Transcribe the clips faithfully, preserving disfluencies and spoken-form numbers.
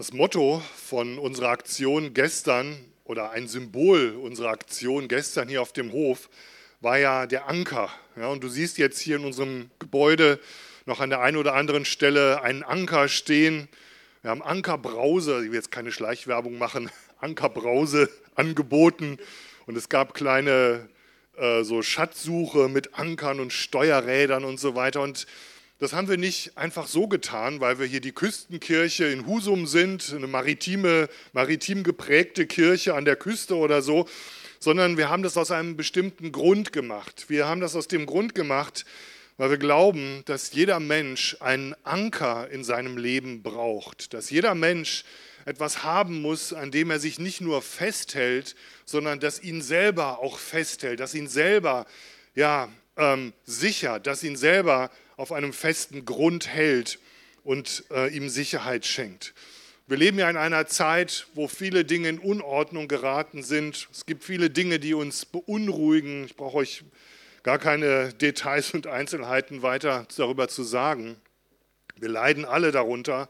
Das Motto von unserer Aktion gestern oder ein Symbol unserer Aktion gestern hier auf dem Hof war ja der Anker. Ja, und du siehst jetzt hier in unserem Gebäude noch an der einen oder anderen Stelle einen Anker stehen. Wir haben Ankerbrause, ich will jetzt keine Schleichwerbung machen, Ankerbrause angeboten und es gab kleine äh, so Schatzsuche mit Ankern und Steuerrädern und so weiter. Und das haben wir nicht einfach so getan, weil wir hier die Küstenkirche in Husum sind, eine maritime, maritim geprägte Kirche an der Küste oder so, sondern wir haben das aus einem bestimmten Grund gemacht. Wir haben das aus dem Grund gemacht, weil wir glauben, dass jeder Mensch einen Anker in seinem Leben braucht, dass jeder Mensch etwas haben muss, an dem er sich nicht nur festhält, sondern das ihn selber auch festhält, das ihn selber ja, ähm, sichert, das ihn selber auf einem festen Grund hält und äh, ihm Sicherheit schenkt. Wir leben ja in einer Zeit, wo viele Dinge in Unordnung geraten sind. Es gibt viele Dinge, die uns beunruhigen. Ich brauche euch gar keine Details und Einzelheiten weiter darüber zu sagen. Wir leiden alle darunter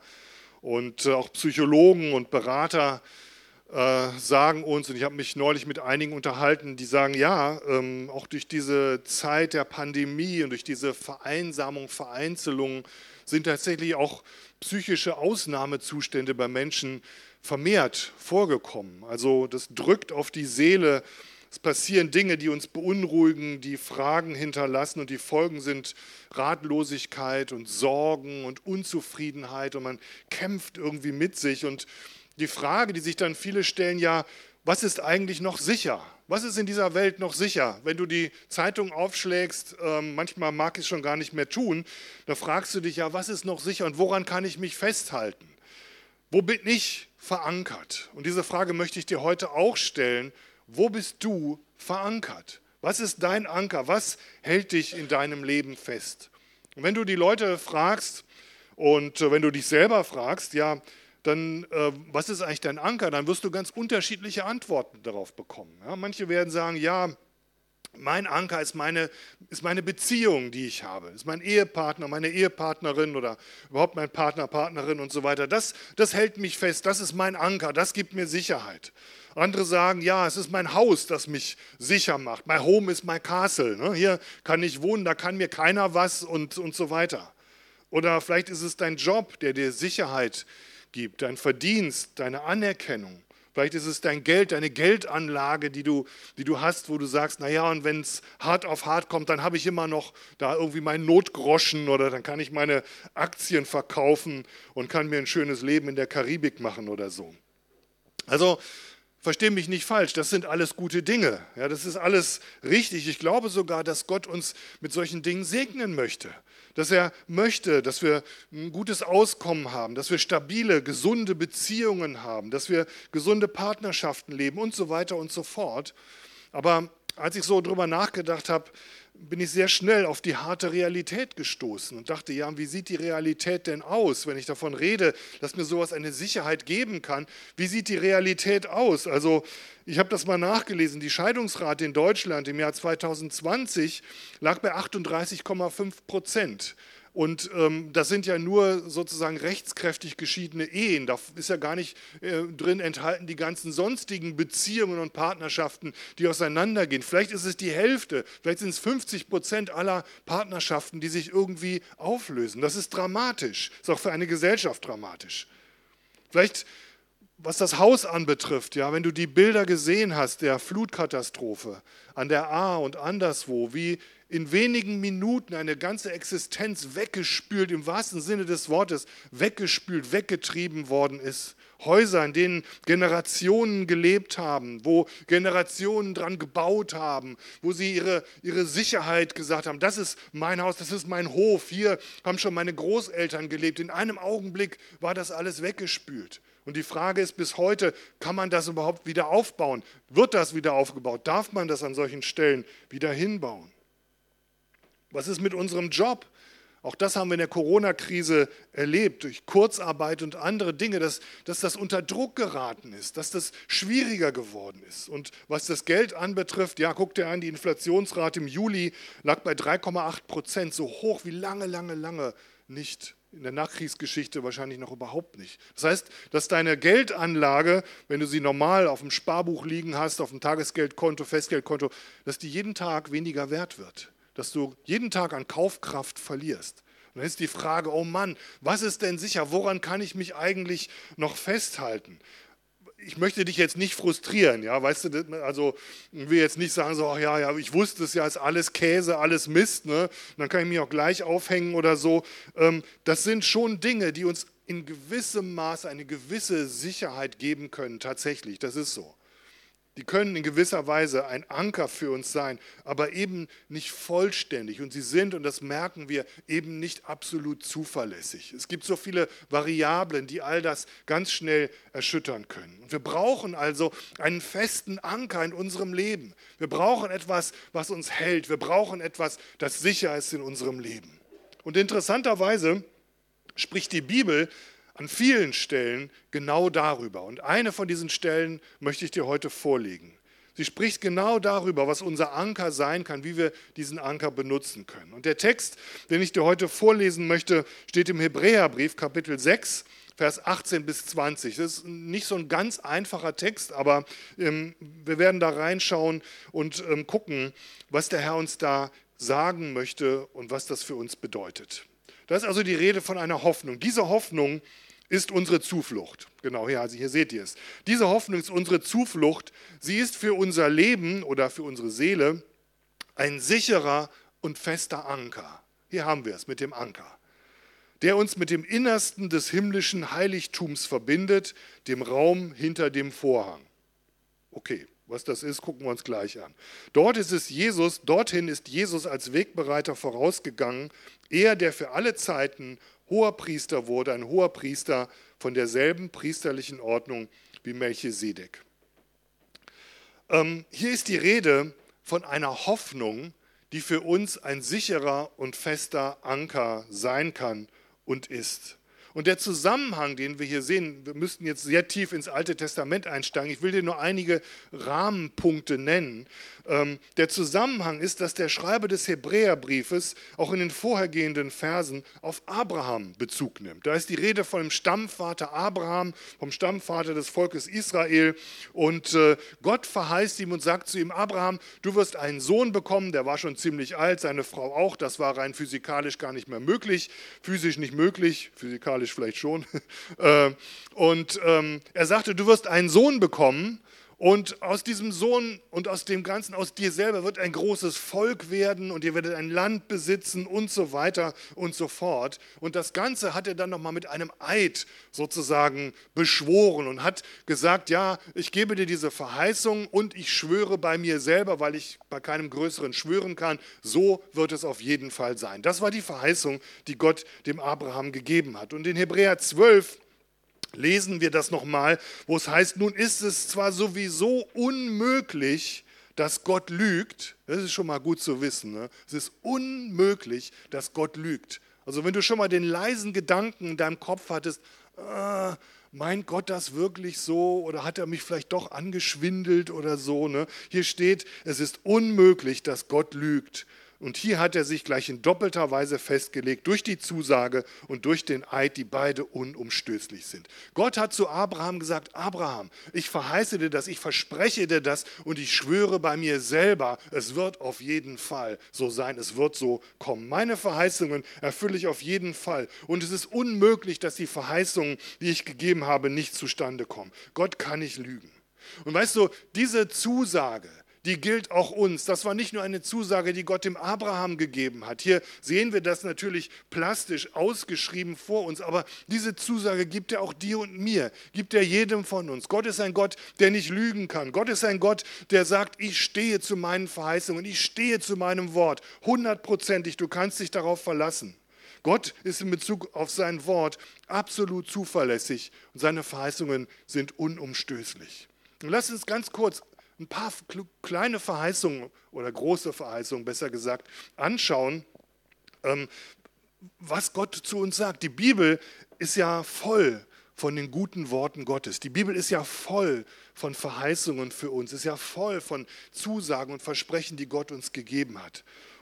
und äh, auch Psychologen und Berater äh, sagen uns, und ich habe mich neulich mit einigen unterhalten, die sagen, ja, ähm, auch durch diese Zeit der Pandemie und durch diese Vereinsamung, Vereinzelung sind tatsächlich auch psychische Ausnahmezustände bei Menschen vermehrt vorgekommen. Also das drückt auf die Seele. Es passieren Dinge, die uns beunruhigen, die Fragen hinterlassen und die Folgen sind Ratlosigkeit und Sorgen und Unzufriedenheit und man kämpft irgendwie mit sich. Und die Frage, die sich dann viele stellen, ja, was ist eigentlich noch sicher? Was ist in dieser Welt noch sicher? Wenn du die Zeitung aufschlägst, ähm, manchmal mag ich es schon gar nicht mehr tun, da fragst du dich ja, was ist noch sicher und woran kann ich mich festhalten? Wo bin ich verankert? Und diese Frage möchte ich dir heute auch stellen. Wo bist du verankert? Was ist dein Anker? Was hält dich in deinem Leben fest? Und wenn du die Leute fragst und äh, wenn du dich selber fragst, ja, dann äh, was ist eigentlich dein Anker? Dann wirst du ganz unterschiedliche Antworten darauf bekommen. Ja, manche werden sagen, ja, mein Anker ist meine, ist meine Beziehung, die ich habe, ist mein Ehepartner, meine Ehepartnerin oder überhaupt mein Partner, Partnerin und so weiter. Das, das hält mich fest, das ist mein Anker, das gibt mir Sicherheit. Andere sagen, ja, es ist mein Haus, das mich sicher macht. My home is my castle. Ne? Hier kann ich wohnen, da kann mir keiner was und, und so weiter. Oder vielleicht ist es dein Job, der dir Sicherheit gibt, dein Verdienst, deine Anerkennung. Vielleicht ist es dein Geld, deine Geldanlage, die du, die du hast, wo du sagst, naja, und wenn es hart auf hart kommt, dann habe ich immer noch da irgendwie meinen Notgroschen oder dann kann ich meine Aktien verkaufen und kann mir ein schönes Leben in der Karibik machen oder so. Also, versteh mich nicht falsch, das sind alles gute Dinge. Ja, das ist alles richtig. Ich glaube sogar, dass Gott uns mit solchen Dingen segnen möchte. Dass er möchte, dass wir ein gutes Auskommen haben, dass wir stabile, gesunde Beziehungen haben, dass wir gesunde Partnerschaften leben und so weiter und so fort. Aber als ich so drüber nachgedacht habe, bin ich sehr schnell auf die harte Realität gestoßen und dachte, ja, wie sieht die Realität denn aus, wenn ich davon rede, dass mir sowas eine Sicherheit geben kann? Wie sieht die Realität aus? Also ich habe das mal nachgelesen, die Scheidungsrate in Deutschland im Jahr zweitausendzwanzig lag bei achtunddreißig Komma fünf Prozent. Und ähm, das sind ja nur sozusagen rechtskräftig geschiedene Ehen. Da ist ja gar nicht äh, drin enthalten die ganzen sonstigen Beziehungen und Partnerschaften, die auseinandergehen. Vielleicht ist es die Hälfte, vielleicht sind es fünfzig Prozent aller Partnerschaften, die sich irgendwie auflösen. Das ist dramatisch, ist auch für eine Gesellschaft dramatisch. Vielleicht, was das Haus anbetrifft, ja, wenn du die Bilder gesehen hast der Flutkatastrophe an der Ahr und anderswo, wie in wenigen Minuten eine ganze Existenz weggespült, im wahrsten Sinne des Wortes, weggespült, weggetrieben worden ist. Häuser, in denen Generationen gelebt haben, wo Generationen dran gebaut haben, wo sie ihre, ihre Sicherheit gesagt haben, das ist mein Haus, das ist mein Hof, hier haben schon meine Großeltern gelebt. In einem Augenblick war das alles weggespült. Und die Frage ist bis heute, kann man das überhaupt wieder aufbauen? Wird das wieder aufgebaut? Darf man das an solchen Stellen wieder hinbauen? Was ist mit unserem Job? Auch das haben wir in der Corona-Krise erlebt, durch Kurzarbeit und andere Dinge, dass, dass das unter Druck geraten ist, dass das schwieriger geworden ist. Und was das Geld anbetrifft, ja, guckt ihr an, die Inflationsrate im Juli lag bei drei Komma acht Prozent, so hoch wie lange, lange, lange nicht in der Nachkriegsgeschichte wahrscheinlich noch überhaupt nicht. Das heißt, dass deine Geldanlage, wenn du sie normal auf dem Sparbuch liegen hast, auf dem Tagesgeldkonto, Festgeldkonto, dass die jeden Tag weniger wert wird. Dass du jeden Tag an Kaufkraft verlierst. Und dann ist die Frage, oh Mann, was ist denn sicher? Woran kann ich mich eigentlich noch festhalten? Ich möchte dich jetzt nicht frustrieren, ja, weißt du, also ich will jetzt nicht sagen, so, ach ja, ja, ich wusste es ja, ist alles Käse, alles Mist, ne? Dann kann ich mich auch gleich aufhängen oder so. Das sind schon Dinge, die uns in gewissem Maße eine gewisse Sicherheit geben können, tatsächlich, das ist so. Die können in gewisser Weise ein Anker für uns sein, aber eben nicht vollständig. Und sie sind, und das merken wir, eben nicht absolut zuverlässig. Es gibt so viele Variablen, die all das ganz schnell erschüttern können. Und wir brauchen also einen festen Anker in unserem Leben. Wir brauchen etwas, was uns hält. Wir brauchen etwas, das sicher ist in unserem Leben. Und interessanterweise spricht die Bibel an vielen Stellen genau darüber. Und eine von diesen Stellen möchte ich dir heute vorlegen. Sie spricht genau darüber, was unser Anker sein kann, wie wir diesen Anker benutzen können. Und der Text, den ich dir heute vorlesen möchte, steht im Hebräerbrief, Kapitel sechs, Vers achtzehn bis zwanzig. Das ist nicht so ein ganz einfacher Text, aber ähm, wir werden da reinschauen und ähm, gucken, was der Herr uns da sagen möchte und was das für uns bedeutet. Da ist also die Rede von einer Hoffnung. Diese Hoffnung ist unsere Zuflucht. Genau, ja, also hier seht ihr es. Diese Hoffnung ist unsere Zuflucht. Sie ist für unser Leben oder für unsere Seele ein sicherer und fester Anker. Hier haben wir es mit dem Anker, der uns mit dem Innersten des himmlischen Heiligtums verbindet, dem Raum hinter dem Vorhang. Okay, was das ist, gucken wir uns gleich an. Dort ist es Jesus, dorthin ist Jesus als Wegbereiter vorausgegangen, er, der für alle Zeiten hoher Priester wurde, ein hoher Priester von derselben priesterlichen Ordnung wie Melchisedek. Ähm, hier ist die Rede von einer Hoffnung, die für uns ein sicherer und fester Anker sein kann und ist. Und der Zusammenhang, den wir hier sehen, wir müssten jetzt sehr tief ins Alte Testament einsteigen. Ich will dir nur einige Rahmenpunkte nennen. Der Zusammenhang ist, dass der Schreiber des Hebräerbriefes auch in den vorhergehenden Versen auf Abraham Bezug nimmt. Da ist die Rede von dem Stammvater Abraham, vom Stammvater des Volkes Israel. Und Gott verheißt ihm und sagt zu ihm, Abraham, du wirst einen Sohn bekommen, der war schon ziemlich alt, seine Frau auch, das war rein physikalisch gar nicht mehr möglich, physisch nicht möglich, physikalisch vielleicht schon. Und er sagte, du wirst einen Sohn bekommen und aus diesem Sohn und aus dem Ganzen, aus dir selber wird ein großes Volk werden und ihr werdet ein Land besitzen und so weiter und so fort. Und das Ganze hat er dann nochmal mit einem Eid sozusagen beschworen und hat gesagt, ja, ich gebe dir diese Verheißung und ich schwöre bei mir selber, weil ich bei keinem Größeren schwören kann, so wird es auf jeden Fall sein. Das war die Verheißung, die Gott dem Abraham gegeben hat. Und in Hebräer zwölf lesen wir das nochmal, wo es heißt, nun ist es zwar sowieso unmöglich, dass Gott lügt, das ist schon mal gut zu wissen, ne? Es ist unmöglich, dass Gott lügt. Also wenn du schon mal den leisen Gedanken in deinem Kopf hattest, äh, meint Gott das wirklich so oder hat er mich vielleicht doch angeschwindelt oder so, ne? Hier steht, es ist unmöglich, dass Gott lügt. Und hier hat er sich gleich in doppelter Weise festgelegt, durch die Zusage und durch den Eid, die beide unumstößlich sind. Gott hat zu Abraham gesagt, Abraham, ich verheiße dir das, ich verspreche dir das und ich schwöre bei mir selber, es wird auf jeden Fall so sein, es wird so kommen. Meine Verheißungen erfülle ich auf jeden Fall. Und es ist unmöglich, dass die Verheißungen, die ich gegeben habe, nicht zustande kommen. Gott kann nicht lügen. Und weißt du, diese Zusage, die gilt auch uns. Das war nicht nur eine Zusage, die Gott dem Abraham gegeben hat. Hier sehen wir das natürlich plastisch ausgeschrieben vor uns, aber diese Zusage gibt er auch dir und mir, gibt er jedem von uns. Gott ist ein Gott, der nicht lügen kann. Gott ist ein Gott, der sagt, ich stehe zu meinen Verheißungen, ich stehe zu meinem Wort, hundertprozentig, du kannst dich darauf verlassen. Gott ist in Bezug auf sein Wort absolut zuverlässig und seine Verheißungen sind unumstößlich. Und lass uns ganz kurz ein paar kleine Verheißungen oder große Verheißungen, besser gesagt, anschauen, was Gott zu uns sagt. Die Bibel ist ja voll von den guten Worten Gottes. Die Bibel ist ja voll von Verheißungen für uns, ist ja voll von Zusagen und Versprechen, die Gott uns gegeben hat.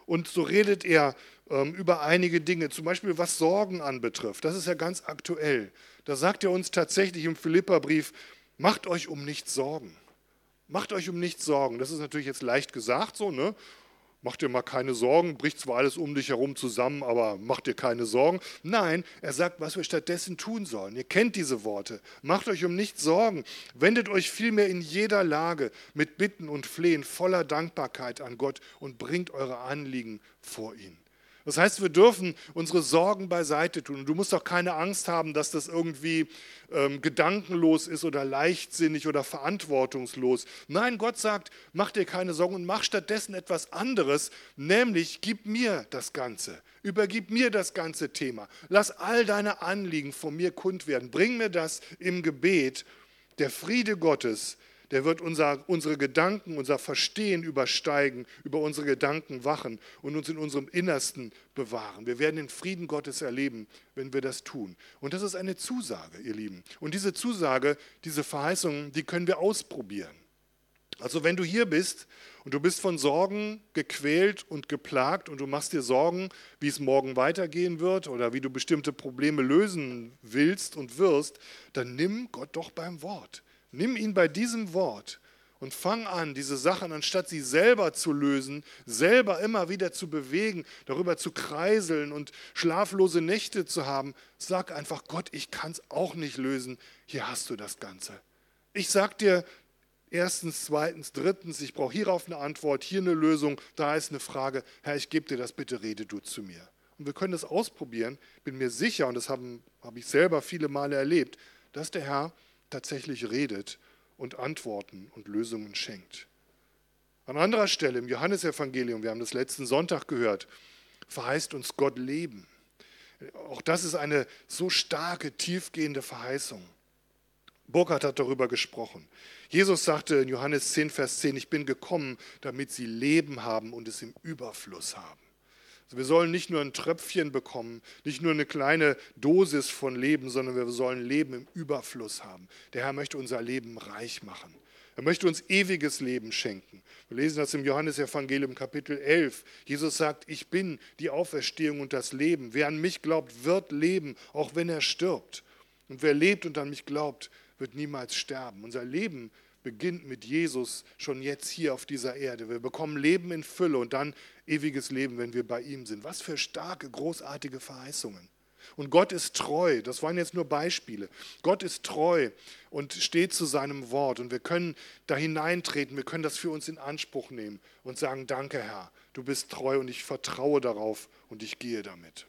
Und so redet er ähm, über einige Dinge, zum Beispiel was Sorgen anbetrifft. Das ist ja ganz aktuell. Da sagt er uns tatsächlich im Philipperbrief, macht euch um nichts Sorgen. Macht euch um nichts Sorgen. Das ist natürlich jetzt leicht gesagt so, ne? Mach dir mal keine Sorgen, bricht zwar alles um dich herum zusammen, aber mach dir keine Sorgen. Nein, er sagt, was wir stattdessen tun sollen. Ihr kennt diese Worte. Macht euch um nichts Sorgen. Wendet euch vielmehr in jeder Lage mit Bitten und Flehen voller Dankbarkeit an Gott und bringt eure Anliegen vor ihn. Das heißt, wir dürfen unsere Sorgen beiseite tun. Und du musst auch keine Angst haben, dass das irgendwie ähm, gedankenlos ist oder leichtsinnig oder verantwortungslos. Nein, Gott sagt, mach dir keine Sorgen und mach stattdessen etwas anderes, nämlich gib mir das Ganze. Übergib mir das ganze Thema. Lass all deine Anliegen von mir kund werden. Bring mir das im Gebet. Der Friede Gottes, der wird unser, unsere Gedanken, unser Verstehen übersteigen, über unsere Gedanken wachen und uns in unserem Innersten bewahren. Wir werden den Frieden Gottes erleben, wenn wir das tun. Und das ist eine Zusage, ihr Lieben. Und diese Zusage, diese Verheißung, die können wir ausprobieren. Also wenn du hier bist und du bist von Sorgen gequält und geplagt und du machst dir Sorgen, wie es morgen weitergehen wird oder wie du bestimmte Probleme lösen willst und wirst, dann nimm Gott doch beim Wort. Nimm ihn bei diesem Wort und fang an, diese Sachen, anstatt sie selber zu lösen, selber immer wieder zu bewegen, darüber zu kreiseln und schlaflose Nächte zu haben. Sag einfach, Gott, ich kann es auch nicht lösen. Hier hast du das Ganze. Ich sag dir erstens, zweitens, drittens, ich brauche hierauf eine Antwort, hier eine Lösung, da ist eine Frage. Herr, ich gebe dir das, bitte rede du zu mir. Und wir können das ausprobieren. Bin mir sicher, und das habe hab ich selber viele Male erlebt, dass der Herr tatsächlich redet und Antworten und Lösungen schenkt. An anderer Stelle im Johannesevangelium, wir haben das letzten Sonntag gehört, verheißt uns Gott Leben. Auch das ist eine so starke, tiefgehende Verheißung. Burkhard hat darüber gesprochen. Jesus sagte in Johannes zehn, Vers zehn, ich bin gekommen, damit sie Leben haben und es im Überfluss haben. Also wir sollen nicht nur ein Tröpfchen bekommen, nicht nur eine kleine Dosis von Leben, sondern wir sollen Leben im Überfluss haben. Der Herr möchte unser Leben reich machen. Er möchte uns ewiges Leben schenken. Wir lesen das im Johannesevangelium Kapitel elf. Jesus sagt, ich bin die Auferstehung und das Leben. Wer an mich glaubt, wird leben, auch wenn er stirbt. Und wer lebt und an mich glaubt, wird niemals sterben. Unser Leben beginnt mit Jesus schon jetzt hier auf dieser Erde. Wir bekommen Leben in Fülle und dann ewiges Leben, wenn wir bei ihm sind. Was für starke, großartige Verheißungen. Und Gott ist treu, das waren jetzt nur Beispiele. Gott ist treu und steht zu seinem Wort und wir können da hineintreten, wir können das für uns in Anspruch nehmen und sagen, danke Herr, du bist treu und ich vertraue darauf und ich gehe damit.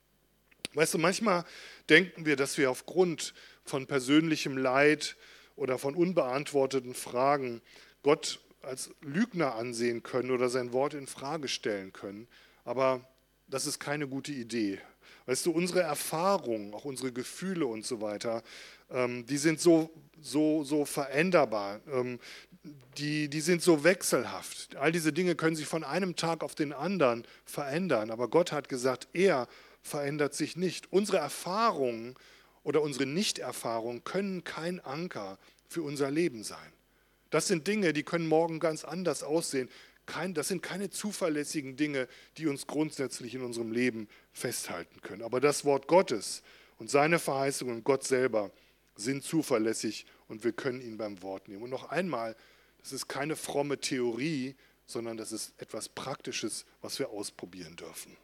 Weißt du, manchmal denken wir, dass wir aufgrund von persönlichem Leid oder von unbeantworteten Fragen Gott als Lügner ansehen können oder sein Wort in Frage stellen können. Aber das ist keine gute Idee. Weißt du, unsere Erfahrungen, auch unsere Gefühle und so weiter, ähm, die sind so, so, so veränderbar, ähm, die, die sind so wechselhaft. All diese Dinge können sich von einem Tag auf den anderen verändern. Aber Gott hat gesagt, er verändert sich nicht. Unsere Erfahrungen oder unsere Nichterfahrungen können kein Anker für unser Leben sein. Das sind Dinge, die können morgen ganz anders aussehen. Kein, das sind keine zuverlässigen Dinge, die uns grundsätzlich in unserem Leben festhalten können. Aber das Wort Gottes und seine Verheißungen und Gott selber sind zuverlässig und wir können ihn beim Wort nehmen. Und noch einmal, das ist keine fromme Theorie, sondern das ist etwas Praktisches, was wir ausprobieren dürfen.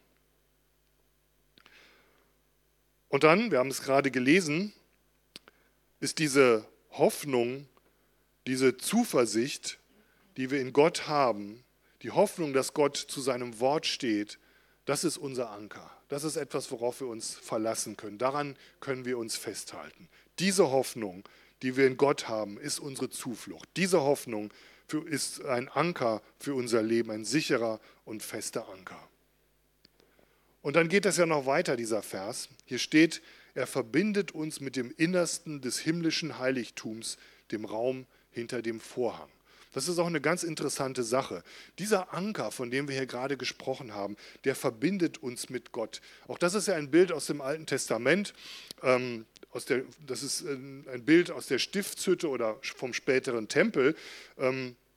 Und dann, wir haben es gerade gelesen, ist diese Hoffnung, diese Zuversicht, die wir in Gott haben, die Hoffnung, dass Gott zu seinem Wort steht, das ist unser Anker. Das ist etwas, worauf wir uns verlassen können. Daran können wir uns festhalten. Diese Hoffnung, die wir in Gott haben, ist unsere Zuflucht. Diese Hoffnung ist ein Anker für unser Leben, ein sicherer und fester Anker. Und dann geht das ja noch weiter, dieser Vers. Hier steht, er verbindet uns mit dem Innersten des himmlischen Heiligtums, dem Raum hinter dem Vorhang. Das ist auch eine ganz interessante Sache. Dieser Anker, von dem wir hier gerade gesprochen haben, der verbindet uns mit Gott. Auch das ist ja ein Bild aus dem Alten Testament. Ähm, aus der, das ist ein Bild aus der Stiftshütte oder vom späteren Tempel. Ähm,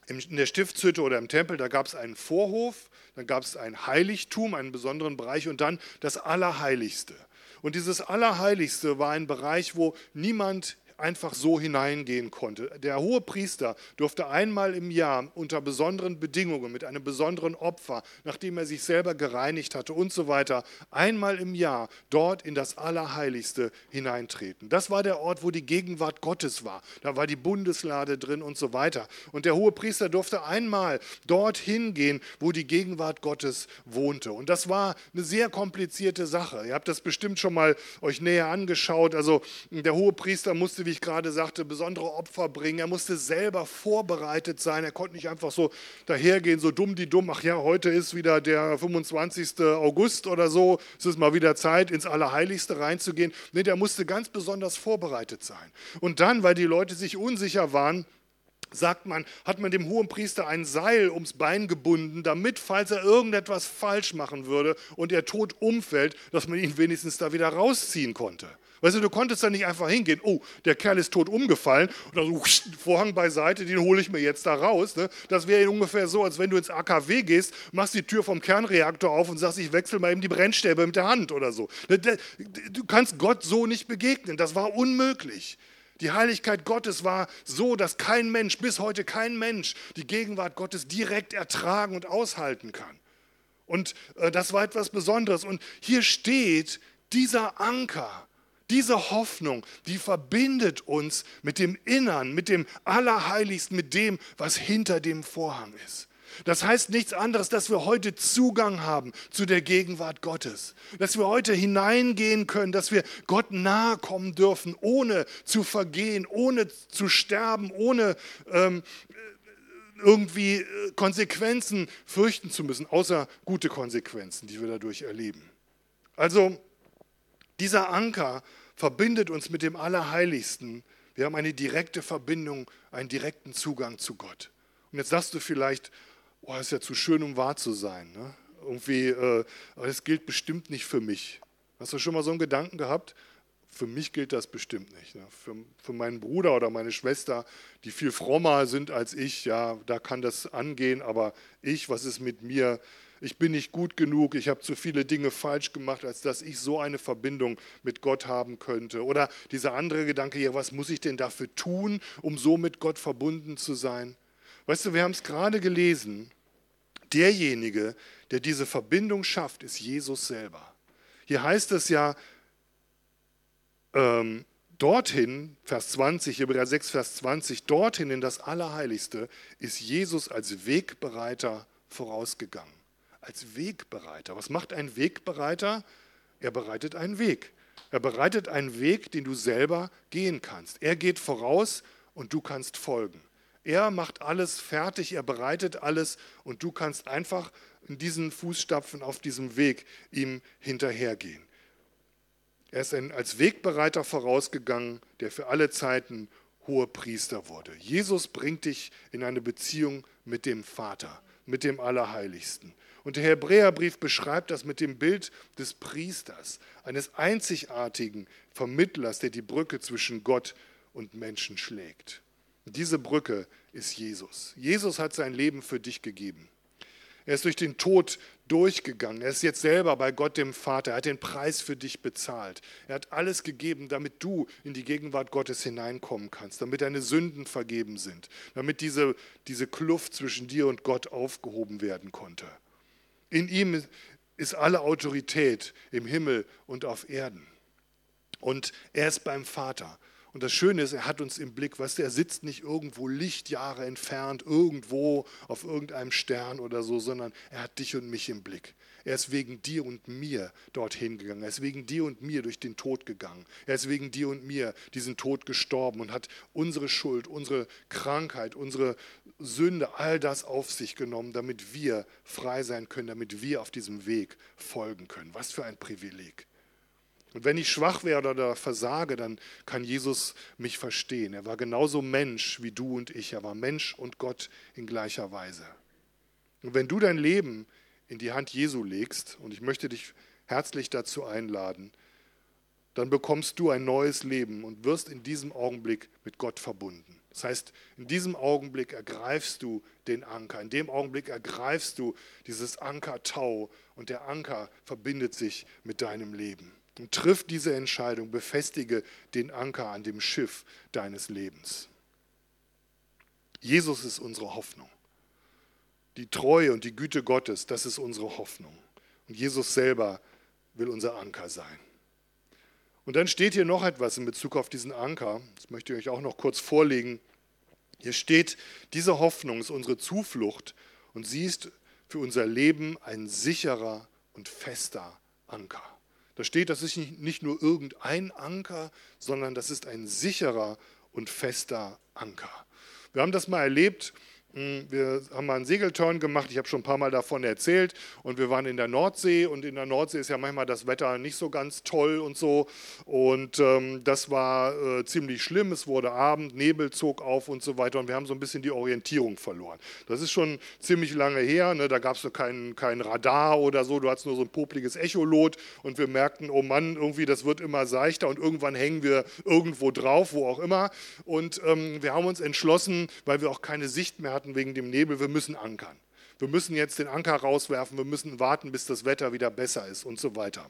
In der Stiftshütte oder im Tempel, da gab es einen Vorhof, dann gab es ein Heiligtum, einen besonderen Bereich und dann das Allerheiligste. Und dieses Allerheiligste war ein Bereich, wo niemand einfach so hineingehen konnte. Der Hohepriester durfte einmal im Jahr unter besonderen Bedingungen, mit einem besonderen Opfer, nachdem er sich selber gereinigt hatte und so weiter, einmal im Jahr dort in das Allerheiligste hineintreten. Das war der Ort, wo die Gegenwart Gottes war. Da war die Bundeslade drin und so weiter. Und der Hohepriester durfte einmal dorthin gehen, wo die Gegenwart Gottes wohnte. Und das war eine sehr komplizierte Sache. Ihr habt das bestimmt schon mal euch näher angeschaut. Also der Hohepriester musste, wie ich gerade sagte, besondere Opfer bringen. Er musste selber vorbereitet sein. Er konnte nicht einfach so dahergehen, so dumm die dumm. Ach ja, heute ist wieder der fünfundzwanzigste August oder so. Es ist mal wieder Zeit, ins Allerheiligste reinzugehen. Nee, der musste ganz besonders vorbereitet sein. Und dann, weil die Leute sich unsicher waren, sagt man, hat man dem Hohenpriester ein Seil ums Bein gebunden, damit, falls er irgendetwas falsch machen würde und er tot umfällt, dass man ihn wenigstens da wieder rausziehen konnte. Weißt du, du konntest da nicht einfach hingehen, oh, der Kerl ist tot umgefallen und dann so, Vorhang beiseite, den hole ich mir jetzt da raus. Ne? Das wäre ungefähr so, als wenn du ins A K W gehst, machst die Tür vom Kernreaktor auf und sagst, ich wechsle mal eben die Brennstäbe mit der Hand oder so. Du kannst Gott so nicht begegnen, das war unmöglich. Die Heiligkeit Gottes war so, dass kein Mensch, bis heute kein Mensch, die Gegenwart Gottes direkt ertragen und aushalten kann. Und äh, das war etwas Besonderes. Und hier steht dieser Anker, diese Hoffnung, die verbindet uns mit dem Innern, mit dem Allerheiligsten, mit dem, was hinter dem Vorhang ist. Das heißt nichts anderes, dass wir heute Zugang haben zu der Gegenwart Gottes, dass wir heute hineingehen können, dass wir Gott nahe kommen dürfen, ohne zu vergehen, ohne zu sterben, ohne ähm, irgendwie Konsequenzen fürchten zu müssen, außer gute Konsequenzen, die wir dadurch erleben. Also dieser Anker verbindet uns mit dem Allerheiligsten. Wir haben eine direkte Verbindung, einen direkten Zugang zu Gott. Und jetzt sagst du vielleicht, oh, das ist ja zu schön, um wahr zu sein. Ne? Irgendwie, äh, das gilt bestimmt nicht für mich. Hast du schon mal so einen Gedanken gehabt? Für mich gilt das bestimmt nicht. Ne? Für, für meinen Bruder oder meine Schwester, die viel frommer sind als ich, ja, da kann das angehen. Aber ich, was ist mit mir? Ich bin nicht gut genug, ich habe zu viele Dinge falsch gemacht, als dass ich so eine Verbindung mit Gott haben könnte. Oder dieser andere Gedanke, ja, was muss ich denn dafür tun, um so mit Gott verbunden zu sein? Weißt du, wir haben es gerade gelesen, derjenige, der diese Verbindung schafft, ist Jesus selber. Hier heißt es ja, ähm, dorthin, Vers zwanzig, Hebräer sechs, Vers zwanzig, dorthin in das Allerheiligste ist Jesus als Wegbereiter vorausgegangen. Als Wegbereiter. Was macht ein Wegbereiter? Er bereitet einen Weg. Er bereitet einen Weg, den du selber gehen kannst. Er geht voraus und du kannst folgen. Er macht alles fertig, er bereitet alles und du kannst einfach in diesen Fußstapfen auf diesem Weg ihm hinterhergehen. Er ist ein, als Wegbereiter vorausgegangen, der für alle Zeiten Hohepriester wurde. Jesus bringt dich in eine Beziehung mit dem Vater, mit dem Allerheiligsten. Und der Hebräerbrief beschreibt das mit dem Bild des Priesters, eines einzigartigen Vermittlers, der die Brücke zwischen Gott und Menschen schlägt. Und diese Brücke ist Jesus. Jesus hat sein Leben für dich gegeben. Er ist durch den Tod durchgegangen. Er ist jetzt selber bei Gott dem Vater. Er hat den Preis für dich bezahlt. Er hat alles gegeben, damit du in die Gegenwart Gottes hineinkommen kannst, damit deine Sünden vergeben sind, damit diese, diese Kluft zwischen dir und Gott aufgehoben werden konnte. In ihm ist alle Autorität im Himmel und auf Erden. Und er ist beim Vater. Und das Schöne ist, er hat uns im Blick, weißt du, er sitzt nicht irgendwo Lichtjahre entfernt, irgendwo auf irgendeinem Stern oder so, sondern er hat dich und mich im Blick. Er ist wegen dir und mir dorthin gegangen. Er ist wegen dir und mir durch den Tod gegangen. Er ist wegen dir und mir diesen Tod gestorben und hat unsere Schuld, unsere Krankheit, unsere Sünde, all das auf sich genommen, damit wir frei sein können, damit wir auf diesem Weg folgen können. Was für ein Privileg. Und wenn ich schwach werde oder versage, dann kann Jesus mich verstehen. Er war genauso Mensch wie du und ich. Er war Mensch und Gott in gleicher Weise. Und wenn du dein Leben in die Hand Jesu legst, und ich möchte dich herzlich dazu einladen, dann bekommst du ein neues Leben und wirst in diesem Augenblick mit Gott verbunden. Das heißt, in diesem Augenblick ergreifst du den Anker. In dem Augenblick ergreifst du dieses Ankertau und der Anker verbindet sich mit deinem Leben. Und triff diese Entscheidung, befestige den Anker an dem Schiff deines Lebens. Jesus ist unsere Hoffnung. Die Treue und die Güte Gottes, das ist unsere Hoffnung. Und Jesus selber will unser Anker sein. Und dann steht hier noch etwas in Bezug auf diesen Anker. Das möchte ich euch auch noch kurz vorlegen. Hier steht, diese Hoffnung ist unsere Zuflucht und sie ist für unser Leben ein sicherer und fester Anker. Da steht, das ist nicht nur irgendein Anker, sondern das ist ein sicherer und fester Anker. Wir haben das mal erlebt. Wir haben mal einen Segeltörn gemacht, ich habe schon ein paar Mal davon erzählt und wir waren in der Nordsee und in der Nordsee ist ja manchmal das Wetter nicht so ganz toll und so und ähm, das war äh, ziemlich schlimm, es wurde Abend, Nebel zog auf und so weiter und wir haben so ein bisschen die Orientierung verloren. Das ist schon ziemlich lange her, ne? Da gab es so kein, kein Radar oder so, du hattest nur so ein popliges Echolot und wir merkten, oh Mann, irgendwie das wird immer seichter und irgendwann hängen wir irgendwo drauf, wo auch immer und ähm, wir haben uns entschlossen, weil wir auch keine Sicht mehr hatten, wegen dem Nebel, wir müssen ankern. Wir müssen jetzt den Anker rauswerfen, wir müssen warten, bis das Wetter wieder besser ist und so weiter.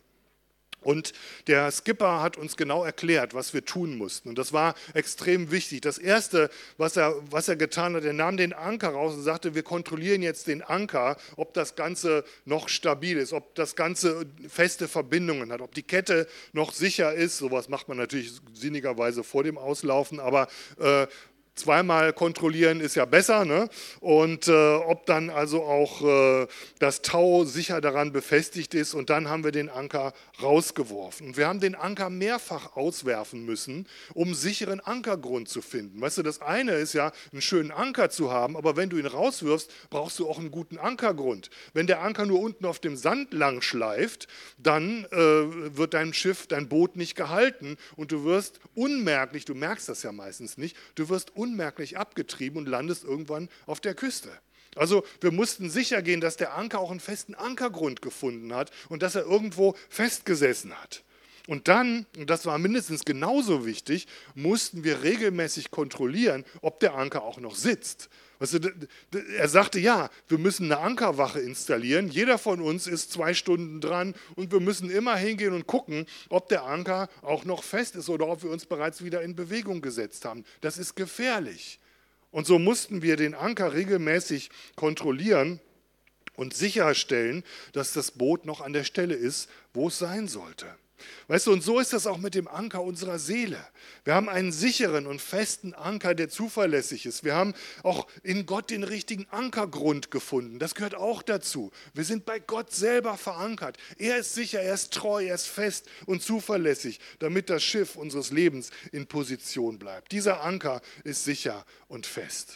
Und der Skipper hat uns genau erklärt, was wir tun mussten. Und das war extrem wichtig. Das Erste, was er, was er getan hat, er nahm den Anker raus und sagte, wir kontrollieren jetzt den Anker, ob das Ganze noch stabil ist, ob das Ganze feste Verbindungen hat, ob die Kette noch sicher ist. Sowas macht man natürlich sinnigerweise vor dem Auslaufen, aber äh, zweimal kontrollieren ist ja besser, ne? Und äh, ob dann also auch äh, das Tau sicher daran befestigt ist und dann haben wir den Anker rausgeworfen. Und wir haben den Anker mehrfach auswerfen müssen, um sicheren Ankergrund zu finden. Weißt du, das eine ist ja, einen schönen Anker zu haben, aber wenn du ihn rauswirfst, brauchst du auch einen guten Ankergrund. Wenn der Anker nur unten auf dem Sand lang schleift, dann äh, wird dein Schiff, dein Boot nicht gehalten und du wirst unmerklich, du merkst das ja meistens nicht, du wirst unmerklich abgetrieben und landest irgendwann auf der Küste. Also wir mussten sicher gehen, dass der Anker auch einen festen Ankergrund gefunden hat und dass er irgendwo festgesessen hat. Und dann, und das war mindestens genauso wichtig, mussten wir regelmäßig kontrollieren, ob der Anker auch noch sitzt. Also, er sagte, ja, wir müssen eine Ankerwache installieren. Jeder von uns ist zwei Stunden dran und wir müssen immer hingehen und gucken, ob der Anker auch noch fest ist oder ob wir uns bereits wieder in Bewegung gesetzt haben. Das ist gefährlich. Und so mussten wir den Anker regelmäßig kontrollieren und sicherstellen, dass das Boot noch an der Stelle ist, wo es sein sollte. Weißt du, und so ist das auch mit dem Anker unserer Seele. Wir haben einen sicheren und festen Anker, der zuverlässig ist. Wir haben auch in Gott den richtigen Ankergrund gefunden. Das gehört auch dazu. Wir sind bei Gott selber verankert. Er ist sicher, er ist treu, er ist fest und zuverlässig, damit das Schiff unseres Lebens in Position bleibt. Dieser Anker ist sicher und fest.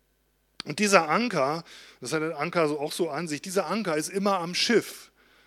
Und dieser Anker, das hat der Anker auch so an sich, dieser Anker ist immer am Schiff.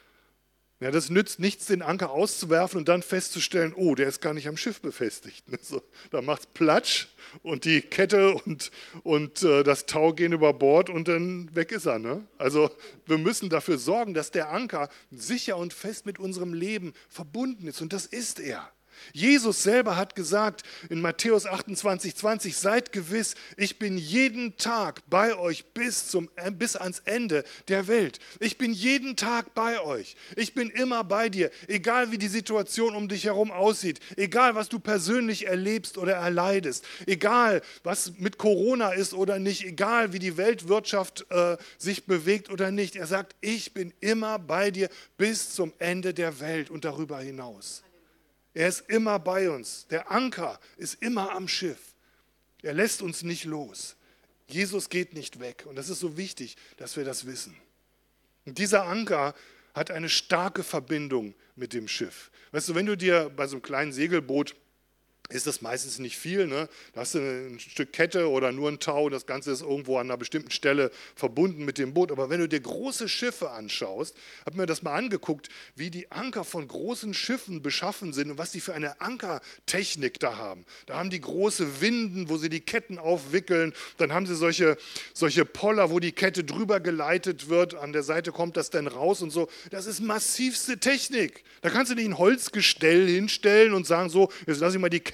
Ja, das nützt nichts, den Anker auszuwerfen und dann festzustellen, oh, der ist gar nicht am Schiff befestigt. So, da macht es Platsch und die Kette und, und äh, das Tau gehen über Bord und dann weg ist er. Ne? Also wir müssen dafür sorgen, dass der Anker sicher und fest mit unserem Leben verbunden ist und das ist er. Jesus selber hat gesagt in Matthäus achtundzwanzig, zwanzig, seid gewiss, ich bin jeden Tag bei euch bis, zum, bis ans Ende der Welt. Ich bin jeden Tag bei euch. Ich bin immer bei dir, egal wie die Situation um dich herum aussieht, egal was du persönlich erlebst oder erleidest, egal was mit Corona ist oder nicht, egal wie die Weltwirtschaft äh, sich bewegt oder nicht. Er sagt, ich bin immer bei dir bis zum Ende der Welt und darüber hinaus. Er ist immer bei uns. Der Anker ist immer am Schiff. Er lässt uns nicht los. Jesus geht nicht weg. Und das ist so wichtig, dass wir das wissen. Und dieser Anker hat eine starke Verbindung mit dem Schiff. Weißt du, wenn du dir bei so einem kleinen Segelboot, ist das meistens nicht viel, ne? Da hast du ein Stück Kette oder nur ein Tau, das Ganze ist irgendwo an einer bestimmten Stelle verbunden mit dem Boot. Aber wenn du dir große Schiffe anschaust, habe mir das mal angeguckt, wie die Anker von großen Schiffen beschaffen sind und was die für eine Ankertechnik da haben. Da haben die große Winden, wo sie die Ketten aufwickeln, dann haben sie solche, solche Poller, wo die Kette drüber geleitet wird, an der Seite kommt das dann raus und so. Das ist massivste Technik. Da kannst du nicht ein Holzgestell hinstellen und sagen, so, jetzt lasse ich mal die Kette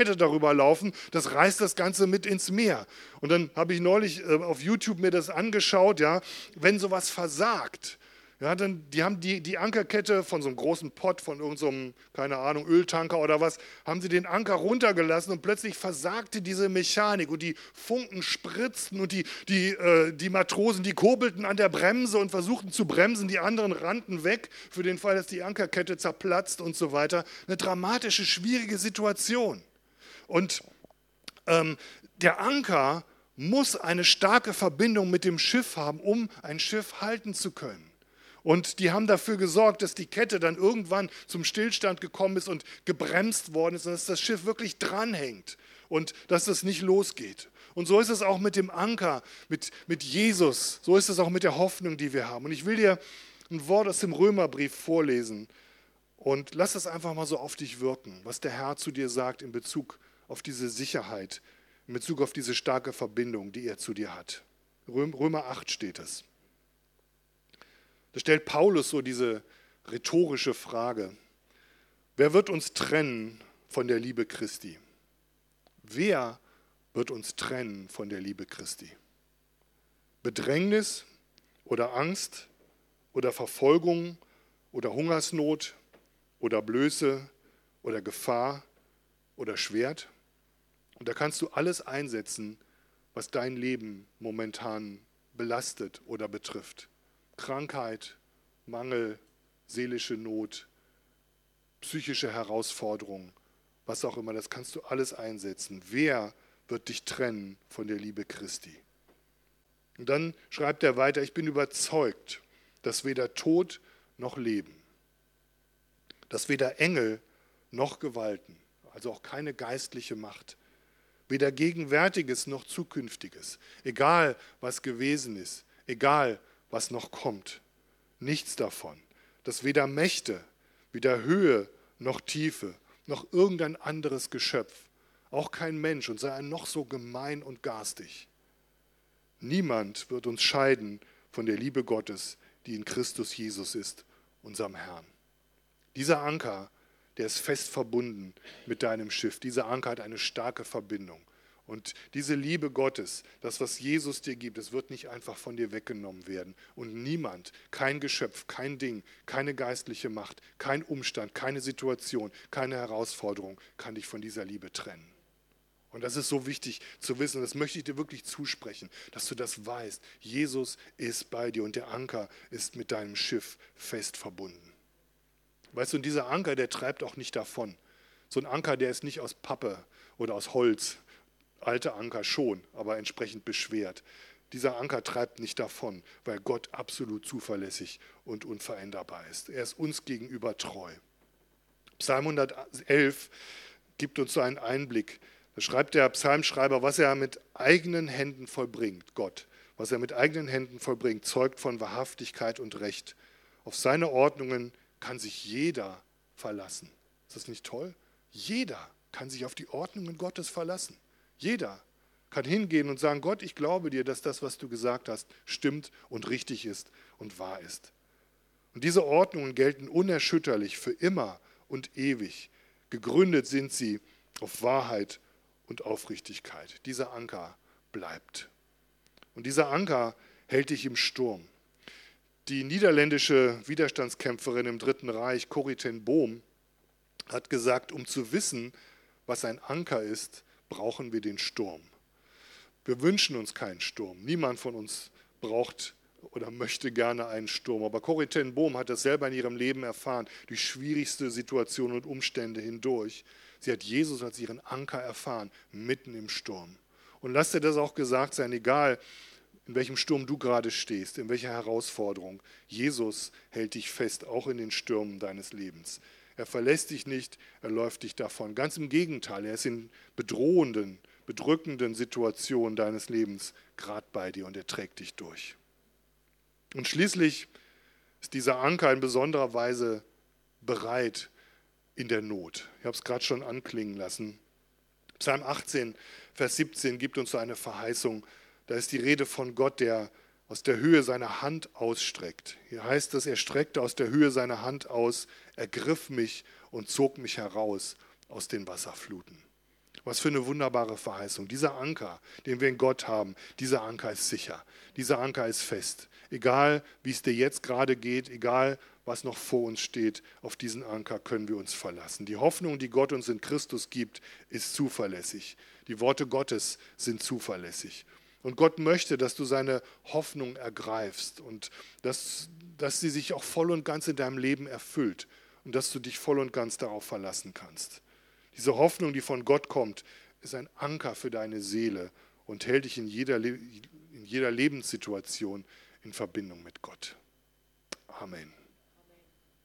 Kette darüber laufen, das reißt das Ganze mit ins Meer. Und dann habe ich neulich äh, auf YouTube mir das angeschaut, ja, wenn sowas versagt, ja, dann, die haben die, die Ankerkette von so einem großen Pott, von irgendeinem, so keine Ahnung, Öltanker oder was, haben sie den Anker runtergelassen und plötzlich versagte diese Mechanik und die Funken spritzten und die, die, äh, die Matrosen, die kurbelten an der Bremse und versuchten zu bremsen, die anderen rannten weg für den Fall, dass die Ankerkette zerplatzt und so weiter. Eine dramatische, schwierige Situation. Und ähm, der Anker muss eine starke Verbindung mit dem Schiff haben, um ein Schiff halten zu können. Und die haben dafür gesorgt, dass die Kette dann irgendwann zum Stillstand gekommen ist und gebremst worden ist und dass das Schiff wirklich dranhängt und dass es nicht losgeht. Und so ist es auch mit dem Anker, mit, mit Jesus, so ist es auch mit der Hoffnung, die wir haben. Und ich will dir ein Wort aus dem Römerbrief vorlesen und lass es einfach mal so auf dich wirken, was der Herr zu dir sagt in Bezug auf diese Sicherheit, in Bezug auf diese starke Verbindung, die er zu dir hat. Römer acht steht es. Da stellt Paulus so diese rhetorische Frage: Wer wird uns trennen von der Liebe Christi? Wer wird uns trennen von der Liebe Christi? Bedrängnis oder Angst oder Verfolgung oder Hungersnot oder Blöße oder Gefahr oder Schwert? Und da kannst du alles einsetzen, was dein Leben momentan belastet oder betrifft. Krankheit, Mangel, seelische Not, psychische Herausforderungen, was auch immer, das kannst du alles einsetzen. Wer wird dich trennen von der Liebe Christi? Und dann schreibt er weiter: Ich bin überzeugt, dass weder Tod noch Leben, dass weder Engel noch Gewalten, also auch keine geistliche Macht, weder Gegenwärtiges noch Zukünftiges, egal was gewesen ist, egal was noch kommt, nichts davon, dass weder Mächte, weder Höhe noch Tiefe, noch irgendein anderes Geschöpf, auch kein Mensch, und sei er noch so gemein und garstig, niemand wird uns scheiden von der Liebe Gottes, die in Christus Jesus ist, unserem Herrn. Dieser Anker, der ist fest verbunden mit deinem Schiff. Dieser Anker hat eine starke Verbindung. Und diese Liebe Gottes, das, was Jesus dir gibt, es wird nicht einfach von dir weggenommen werden. Und niemand, kein Geschöpf, kein Ding, keine geistliche Macht, kein Umstand, keine Situation, keine Herausforderung kann dich von dieser Liebe trennen. Und das ist so wichtig zu wissen, und das möchte ich dir wirklich zusprechen, dass du das weißt. Jesus ist bei dir und der Anker ist mit deinem Schiff fest verbunden. Weißt du, und dieser Anker, der treibt auch nicht davon. So ein Anker, der ist nicht aus Pappe oder aus Holz. Alte Anker schon, aber entsprechend beschwert. Dieser Anker treibt nicht davon, weil Gott absolut zuverlässig und unveränderbar ist. Er ist uns gegenüber treu. Psalm hundertelf gibt uns so einen Einblick. Da schreibt der Psalmschreiber, was er mit eigenen Händen vollbringt, Gott, was er mit eigenen Händen vollbringt, zeugt von Wahrhaftigkeit und Recht. Auf seine Ordnungen kann sich jeder verlassen. Ist das nicht toll? Jeder kann sich auf die Ordnungen Gottes verlassen. Jeder kann hingehen und sagen: Gott, ich glaube dir, dass das, was du gesagt hast, stimmt und richtig ist und wahr ist. Und diese Ordnungen gelten unerschütterlich für immer und ewig. Gegründet sind sie auf Wahrheit und Aufrichtigkeit. Dieser Anker bleibt. Und dieser Anker hält dich im Sturm. Die niederländische Widerstandskämpferin im Dritten Reich, Corrie ten Boom, hat gesagt, um zu wissen, was ein Anker ist, brauchen wir den Sturm. Wir wünschen uns keinen Sturm. Niemand von uns braucht oder möchte gerne einen Sturm. Aber Corrie ten Boom hat das selber in ihrem Leben erfahren, durch schwierigste Situationen und Umstände hindurch. Sie hat Jesus als ihren Anker erfahren, mitten im Sturm. Und lass dir das auch gesagt sein, egal in welchem Sturm du gerade stehst, in welcher Herausforderung. Jesus hält dich fest, auch in den Stürmen deines Lebens. Er verlässt dich nicht, er läuft dich davon. Ganz im Gegenteil, er ist in bedrohenden, bedrückenden Situationen deines Lebens gerade bei dir und er trägt dich durch. Und schließlich ist dieser Anker in besonderer Weise bereit in der Not. Ich habe es gerade schon anklingen lassen. Psalm achtzehn, Vers siebzehn gibt uns so eine Verheißung. Da ist die Rede von Gott, der aus der Höhe seine Hand ausstreckt. Hier heißt es, er streckte aus der Höhe seine Hand aus, ergriff mich und zog mich heraus aus den Wasserfluten. Was für eine wunderbare Verheißung. Dieser Anker, den wir in Gott haben, dieser Anker ist sicher. Dieser Anker ist fest. Egal, wie es dir jetzt gerade geht, egal, was noch vor uns steht, auf diesen Anker können wir uns verlassen. Die Hoffnung, die Gott uns in Christus gibt, ist zuverlässig. Die Worte Gottes sind zuverlässig. Und Gott möchte, dass du seine Hoffnung ergreifst und dass, dass sie sich auch voll und ganz in deinem Leben erfüllt und dass du dich voll und ganz darauf verlassen kannst. Diese Hoffnung, die von Gott kommt, ist ein Anker für deine Seele und hält dich in jeder, in jeder Lebenssituation in Verbindung mit Gott. Amen.